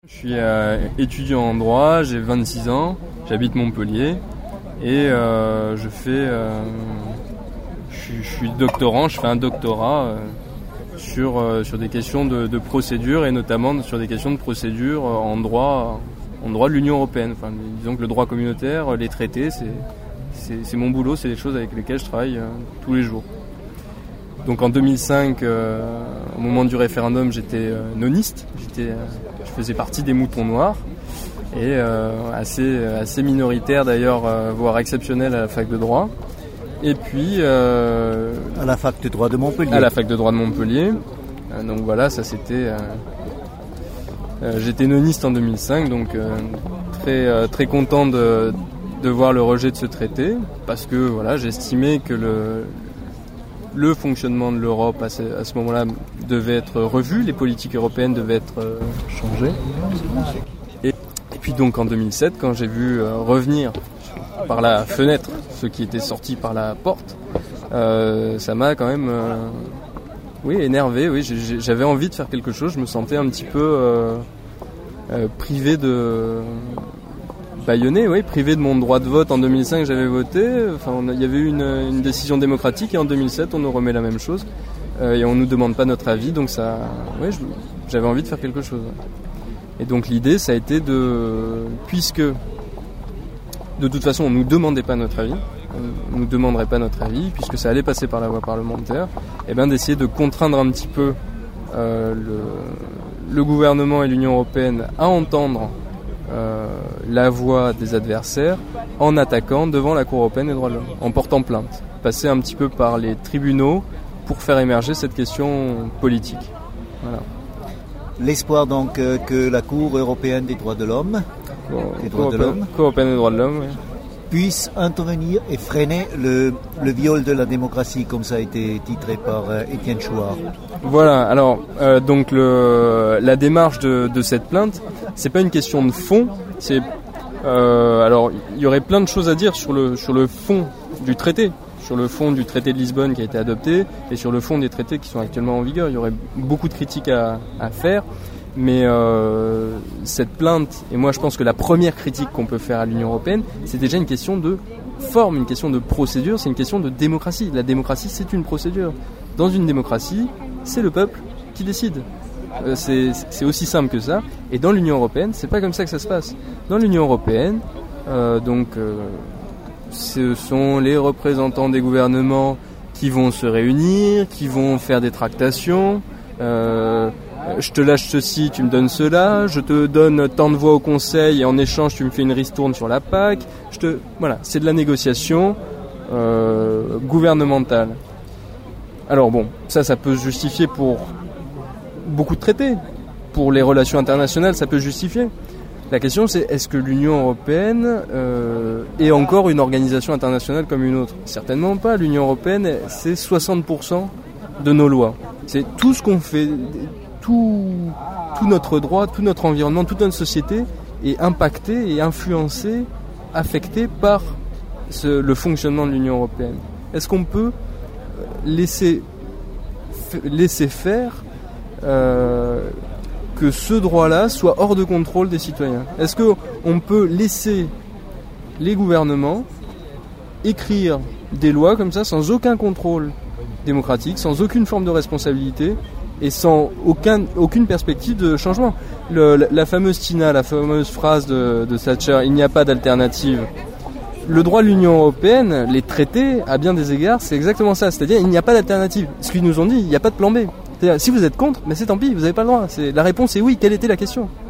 Je suis étudiant en droit, j'ai 26 ans, j'habite Montpellier et je suis doctorant, je fais un doctorat sur des questions de procédure et notamment sur des questions de procédure en droit de l'Union européenne. Enfin, disons que le droit communautaire, les traités, c'est mon boulot, c'est des choses avec lesquelles je travaille tous les jours. Donc en 2005, au moment du référendum, j'étais noniste, je faisais partie des moutons noirs et assez minoritaire d'ailleurs, voire exceptionnel à la fac de droit. Et puis à la fac de droit de Montpellier. À la fac de droit de Montpellier. Donc voilà, ça c'était. J'étais noniste en 2005, donc très content de voir le rejet de ce traité, parce que voilà, j'estimais que le fonctionnement de l'Europe à ce moment-là devait être revu, les politiques européennes devaient être changées. Et puis donc en 2007, quand j'ai vu revenir par la fenêtre ceux qui étaient sortis par la porte, ça m'a quand même énervé. Oui, j'avais envie de faire quelque chose, je me sentais un petit peu privé privé de mon droit de vote. En 2005, j'avais voté. Enfin, il y avait eu une décision démocratique et en 2007, on nous remet la même chose et on nous demande pas notre avis. Donc j'avais envie de faire quelque chose. Et donc l'idée, ça a été puisque de toute façon, on nous demandait pas notre avis, on nous demanderait pas notre avis, puisque ça allait passer par la voie parlementaire, et d'essayer de contraindre un petit peu le gouvernement et l'Union européenne à entendre la voix des adversaires en attaquant devant la Cour européenne des droits de l'homme, en portant plainte. Passer un petit peu par les tribunaux pour faire émerger cette question politique. Voilà. L'espoir donc que la Cour européenne des droits de l'homme, Cour européenne des droits de l'homme, oui, puisse intervenir et freiner le viol de la démocratie, comme ça a été titré par Étienne Chouard. Voilà, alors donc la démarche de cette plainte, c'est pas une question de fond, alors il y aurait plein de choses à dire sur le fond du traité, sur le fond du traité de Lisbonne qui a été adopté et sur le fond des traités qui sont actuellement en vigueur. Il y aurait beaucoup de critiques à faire. Mais cette plainte, et moi je pense que la première critique qu'on peut faire à l'Union européenne, c'est déjà une question de forme, une question de procédure, c'est une question de démocratie. La démocratie, c'est une procédure. Dans une démocratie, c'est le peuple qui décide. C'est aussi simple que ça. Et dans l'Union européenne, c'est pas comme ça que ça se passe. Dans l'Union européenne, ce sont les représentants des gouvernements qui vont se réunir, qui vont faire des tractations. Je te lâche ceci, tu me donnes cela, je te donne tant de voix au Conseil et en échange tu me fais une ristourne sur la PAC. Voilà, c'est de la négociation gouvernementale. Alors bon, ça peut se justifier pour beaucoup de traités. Pour les relations internationales, ça peut se justifier. La question c'est, est-ce que l'Union européenne est encore une organisation internationale comme une autre ? Certainement pas. L'Union européenne, c'est 60% de nos lois. C'est tout ce qu'on fait. Tout notre droit, tout notre environnement, toute notre société est impacté et influencé, affecté par le fonctionnement de l'Union européenne. Est-ce qu'on peut laisser faire que ce droit-là soit hors de contrôle des citoyens ? Est-ce qu'on peut laisser les gouvernements écrire des lois comme ça sans aucun contrôle démocratique, sans aucune forme de responsabilité et sans aucune perspective de changement? La fameuse Tina, la fameuse phrase de Thatcher, il n'y a pas d'alternative. Le droit de l'Union européenne, les traités, à bien des égards, c'est exactement ça. C'est-à-dire, il n'y a pas d'alternative. Ce qu'ils nous ont dit, il n'y a pas de plan B. C'est-à-dire, si vous êtes contre, mais c'est tant pis, vous n'avez pas le droit. La réponse est oui. Quelle était la question ?